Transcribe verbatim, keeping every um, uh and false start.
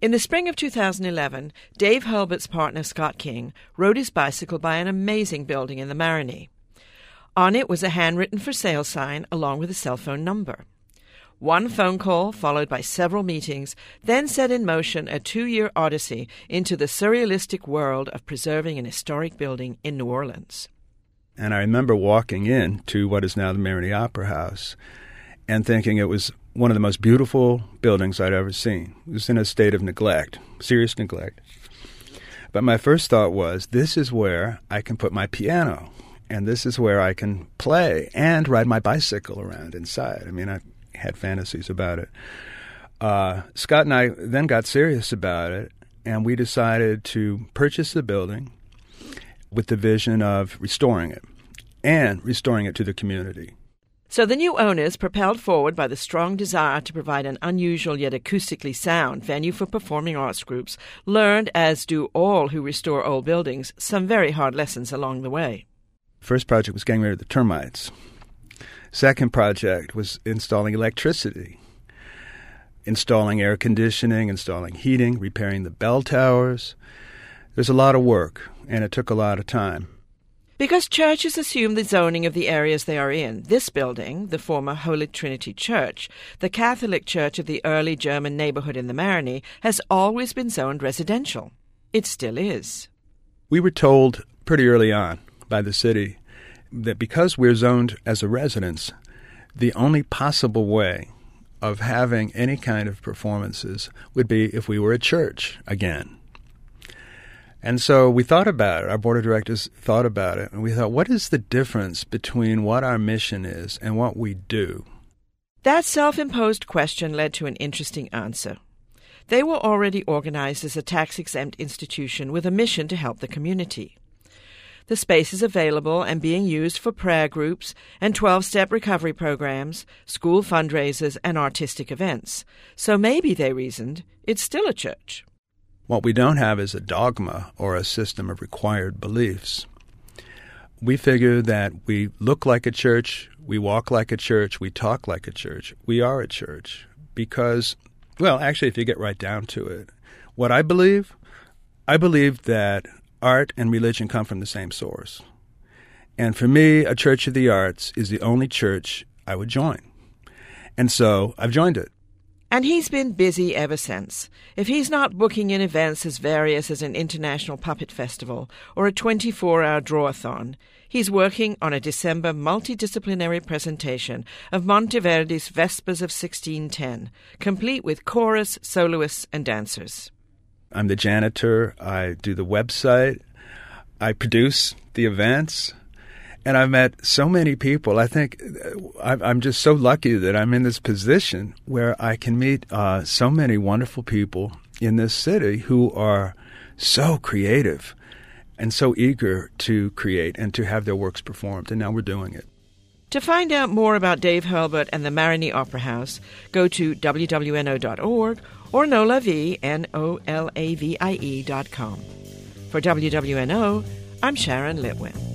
In the spring of two thousand eleven, Dave Hurlburt's partner Scott King rode his bicycle by an amazing building in the Marigny. On it was a handwritten for sale sign along with a cell phone number. One phone call, followed by several meetings, then set in motion a two-year odyssey into the surrealistic world of preserving an historic building in New Orleans. And I remember walking in to what is now the Marigny Opera House and thinking it was one of the most beautiful buildings I'd ever seen. It was in a state of neglect, serious neglect. But my first thought was, this is where I can put my piano, and this is where I can play and ride my bicycle around inside. I mean, I had fantasies about it. Uh, Scott and I then got serious about it, and we decided to purchase the building with the vision of restoring it and restoring it to the community. So the new owners, propelled forward by the strong desire to provide an unusual yet acoustically sound venue for performing arts groups, learned, as do all who restore old buildings, some very hard lessons along the way. First project was getting rid of the termites. Second project was installing electricity, installing air conditioning, installing heating, repairing the bell towers. There's a lot of work, and it took a lot of time. Because churches assume the zoning of the areas they are in, this building, the former Holy Trinity Church, the Catholic church of the early German neighborhood in the Marigny, has always been zoned residential. It still is. We were told pretty early on by the city that because we're zoned as a residence, the only possible way of having any kind of performances would be if we were a church again. And so we thought about it. Our board of directors thought about it, and we thought, what is the difference between what our mission is and what we do? That self-imposed question led to an interesting answer. They were already organized as a tax-exempt institution with a mission to help the community. The space is available and being used for prayer groups and twelve-step recovery programs, school fundraisers, and artistic events. So maybe, they reasoned, it's still a church. What we don't have is a dogma or a system of required beliefs. We figure that we look like a church, we walk like a church, we talk like a church. We are a church because, well, actually, if you get right down to it, what I believe, I believe that art and religion come from the same source. And for me, a church of the arts is the only church I would join. And so I've joined it. And he's been busy ever since. If he's not booking in events as various as an international puppet festival or a twenty-four hour drawathon, he's working on a December multidisciplinary presentation of Monteverdi's Vespers of sixteen ten, complete with chorus, soloists, and dancers. I'm the janitor. I do the website. I produce the events. And I've met so many people. I think I'm just so lucky that I'm in this position where I can meet uh, so many wonderful people in this city who are so creative and so eager to create and to have their works performed. And now we're doing it. To find out more about Dave Hurlburt and the Marigny Opera House, go to w w n o dot org or nolavie, N O L A V I E dot com. For W W N O, I'm Sharon Litwin.